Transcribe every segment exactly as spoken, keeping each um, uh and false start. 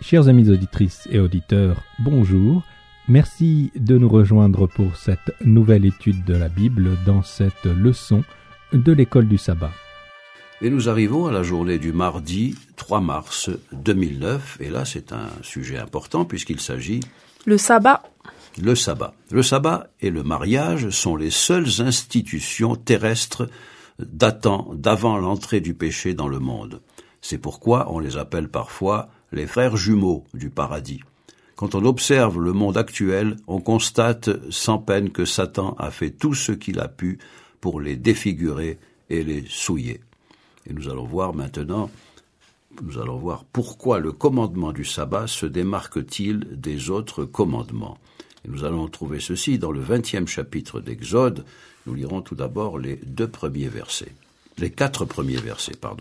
Chers amis auditrices et auditeurs, bonjour. Merci de nous rejoindre pour cette nouvelle étude de la Bible dans cette leçon de l'école du sabbat. Et nous arrivons à la journée du mardi trois mars deux mille neuf, et là c'est un sujet important puisqu'il s'agit... Le sabbat. Le sabbat. Le sabbat et le mariage sont les seules institutions terrestres datant d'avant l'entrée du péché dans le monde. C'est pourquoi on les appelle parfois les frères jumeaux du paradis. Quand on observe le monde actuel, on constate sans peine que Satan a fait tout ce qu'il a pu pour les défigurer et les souiller. Et nous allons voir maintenant, nous allons voir pourquoi le commandement du sabbat se démarque-t-il des autres commandements. Et nous allons trouver ceci dans le vingtième chapitre d'Exode. Nous lirons tout d'abord les deux premiers versets. Les quatre premiers versets, pardon.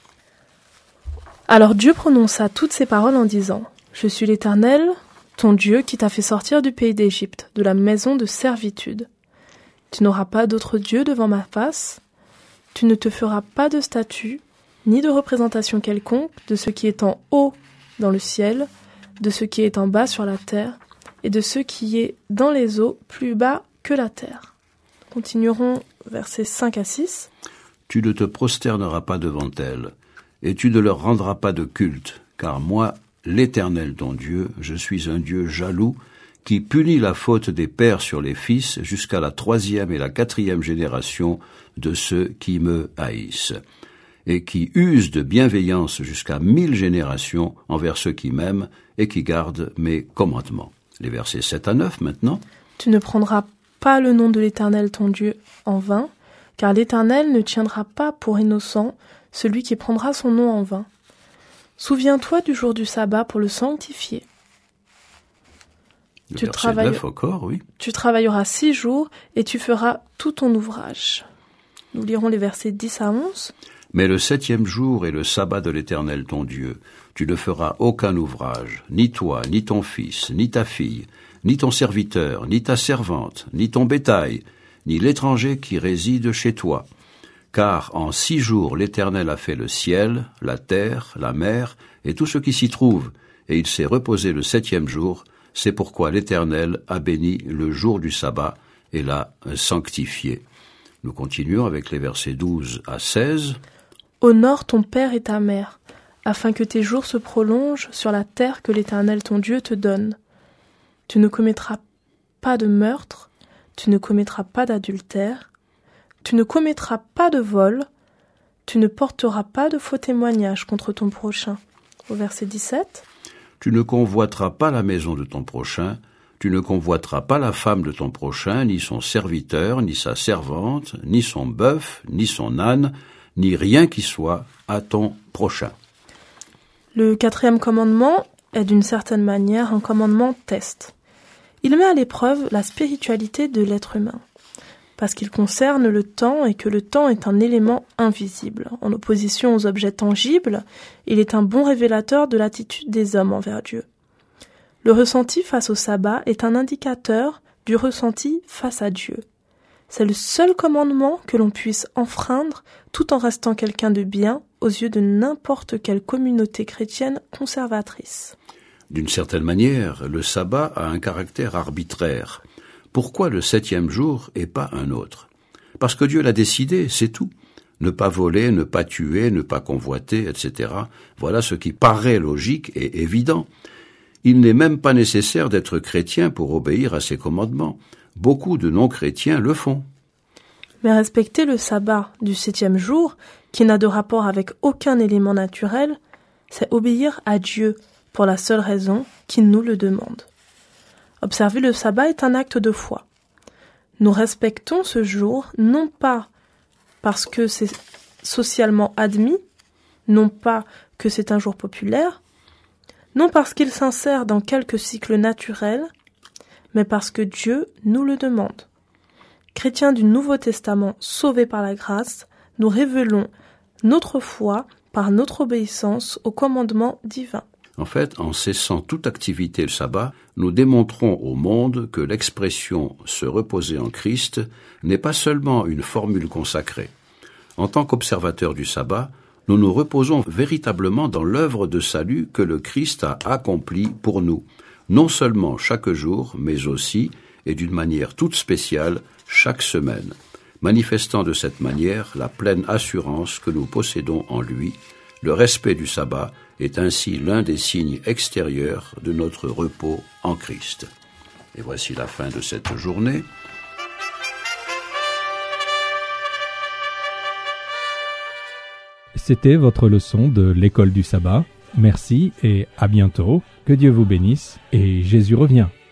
Alors Dieu prononça toutes ces paroles en disant « Je suis l'Éternel, ton Dieu, qui t'a fait sortir du pays d'Égypte, de la maison de servitude. Tu n'auras pas d'autre Dieu devant ma face. Tu ne te feras pas de statue, ni de représentation quelconque de ce qui est en haut dans le ciel, de ce qui est en bas sur la terre, et de ce qui est dans les eaux plus bas que la terre. » Continuerons versets cinq à six. « Tu ne te prosterneras pas devant elles, et tu ne leur rendras pas de culte, car moi, l'Éternel ton Dieu, je suis un Dieu jaloux, qui punit la faute des pères sur les fils jusqu'à la troisième et la quatrième génération de ceux qui me haïssent, et qui use de bienveillance jusqu'à mille générations envers ceux qui m'aiment et qui gardent mes commandements. » Les versets sept à neuf maintenant. « Tu ne prendras pas le nom de l'Éternel ton Dieu en vain, car l'Éternel ne tiendra pas pour innocent celui qui prendra son nom en vain. Souviens-toi du jour du sabbat pour le sanctifier. Le tu, verset travaille... neuf encore, oui. Tu travailleras six jours et tu feras tout ton ouvrage. » Nous lirons les versets dix à onze. « Mais le septième jour est le sabbat de l'Éternel ton Dieu. Tu ne feras aucun ouvrage, ni toi, ni ton fils, ni ta fille, ni ton serviteur, ni ta servante, ni ton bétail, ni l'étranger qui réside chez toi. Car en six jours l'Éternel a fait le ciel, la terre, la mer, et tout ce qui s'y trouve, et il s'est reposé le septième jour. C'est pourquoi l'Éternel a béni le jour du sabbat et l'a sanctifié. » Nous continuons avec les versets douze à seize. « Honore ton père et ta mère, afin que tes jours se prolongent sur la terre que l'Éternel ton Dieu te donne. Tu ne commettras pas de meurtre, tu ne commettras pas d'adultère, tu ne commettras pas de vol, tu ne porteras pas de faux témoignages contre ton prochain. » Au verset dix-sept. « Tu ne convoiteras pas la maison de ton prochain, tu ne convoiteras pas la femme de ton prochain, ni son serviteur, ni sa servante, ni son bœuf, ni son âne, ni rien qui soit à ton prochain. » Le quatrième commandement est d'une certaine manière un commandement test. Il met à l'épreuve la spiritualité de l'être humain, parce qu'il concerne le temps et que le temps est un élément invisible. En opposition aux objets tangibles, il est un bon révélateur de l'attitude des hommes envers Dieu. Le ressenti face au sabbat est un indicateur du ressenti face à Dieu. C'est le seul commandement que l'on puisse enfreindre tout en restant quelqu'un de bien aux yeux de n'importe quelle communauté chrétienne conservatrice. D'une certaine manière, le sabbat a un caractère arbitraire. Pourquoi le septième jour et pas un autre? Parce que Dieu l'a décidé, c'est tout. Ne pas voler, ne pas tuer, ne pas convoiter, et cetera. Voilà ce qui paraît logique et évident. Il n'est même pas nécessaire d'être chrétien pour obéir à ces commandements. Beaucoup de non-chrétiens le font. Mais respecter le sabbat du septième jour, qui n'a de rapport avec aucun élément naturel, c'est obéir à Dieu pour la seule raison qu'il nous le demande. Observer le sabbat est un acte de foi. Nous respectons ce jour non pas parce que c'est socialement admis, non pas que c'est un jour populaire, non parce qu'il s'insère dans quelque cycle naturel, mais parce que Dieu nous le demande. Chrétiens du Nouveau Testament sauvés par la grâce, nous révélons notre foi par notre obéissance au commandement divin. En fait, en cessant toute activité le sabbat, nous démontrons au monde que l'expression « se reposer en Christ » n'est pas seulement une formule consacrée. En tant qu'observateur du sabbat, nous nous reposons véritablement dans l'œuvre de salut que le Christ a accomplie pour nous, non seulement chaque jour, mais aussi, et d'une manière toute spéciale, chaque semaine, manifestant de cette manière la pleine assurance que nous possédons en lui. Le respect du sabbat est ainsi l'un des signes extérieurs de notre repos en Christ. Et voici la fin de cette journée. C'était votre leçon de l'école du sabbat. Merci et à bientôt. Que Dieu vous bénisse et Jésus revient.